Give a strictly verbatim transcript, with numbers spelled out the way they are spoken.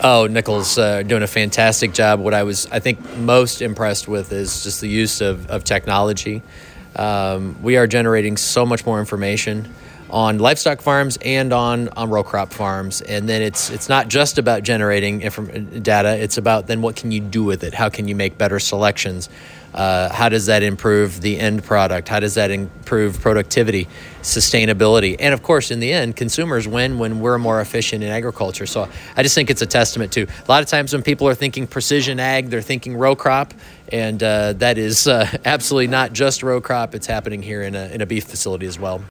Oh, Nichols uh, doing a fantastic job. What I was, I think, most impressed with is just the use of, of technology. Um, we are generating so much more information on livestock farms and on, on row crop farms. And then it's it's not just about generating inform- data, it's about then what can you do with it? How can you make better selections? Uh, how does that improve the end product? How does that improve productivity, sustainability? And of course, in the end, consumers win when we're more efficient in agriculture. So I just think it's a testament to a lot of times when people are thinking precision ag, they're thinking row crop. And uh, that is uh, absolutely not just row crop. It's happening here in a, in a beef facility as well.